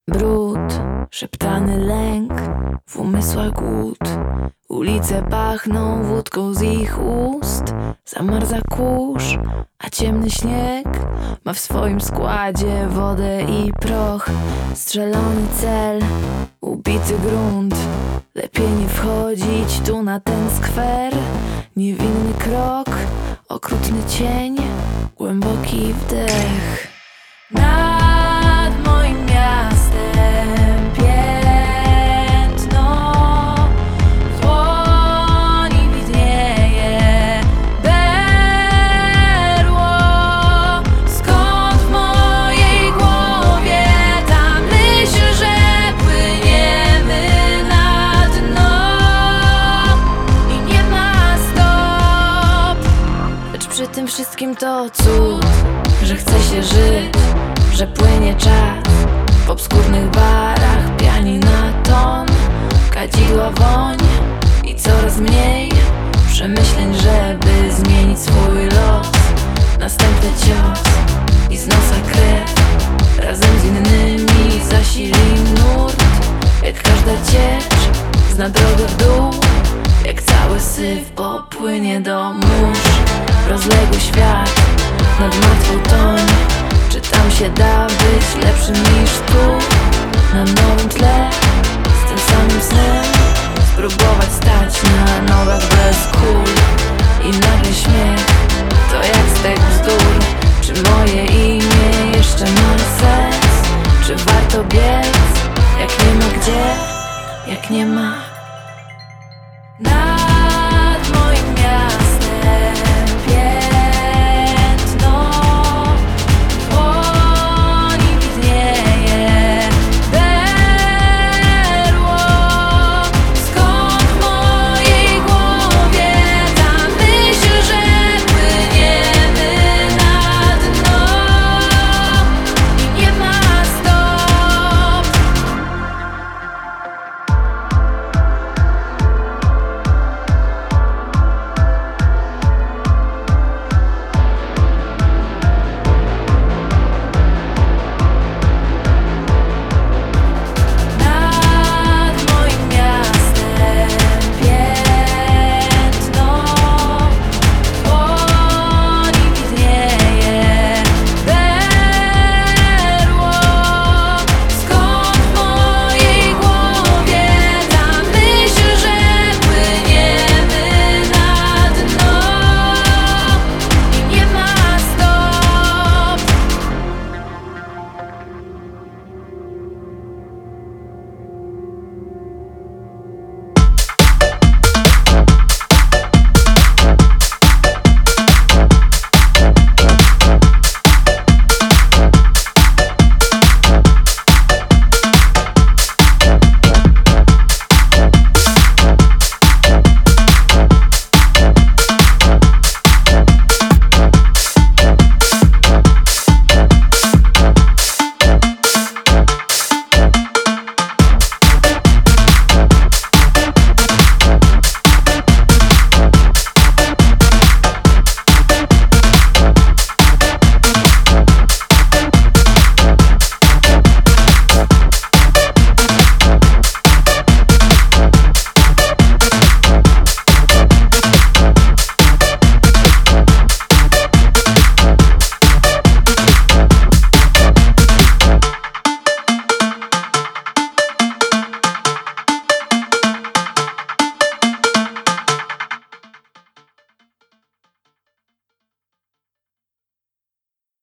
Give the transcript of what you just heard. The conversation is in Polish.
Brud, szeptany lęk, w umysłach głód. Ulice pachną wódką z ich ust. Zamarza kurz, a ciemny śnieg ma w swoim składzie wodę i proch. Strzelony cel, ubity grunt. Lepiej nie wchodzić tu na ten skwer. Niewinny krok, okrutny cień, głęboki wdech. Nad moim miastem piętno w dłoni widnieje berło. Skąd w mojej głowie ta myśl, że płyniemy na dno i nie ma stop. Lecz przy tym wszystkim to cud, że chce się żyć, że płynie czas w obskurnych barach, pianina ton, kadzidła woń i coraz mniej przemyśleń, żeby zmienić swój los. Następny cios i z nosa krew, razem z innymi zasili nurt. Jak każda ciecz zna drogę w dół, jak cały syf popłynie do mórz. Rozległy świat nad martwą toń. Czy tam się da być lepszym niż tu? Na nowym tle, z tym samym snem, spróbować stać na nogach bez kul. I nagle śmiech, to jak z tych bzdur. Czy moje imię jeszcze ma sens? Czy warto biec, jak nie ma gdzie, jak nie ma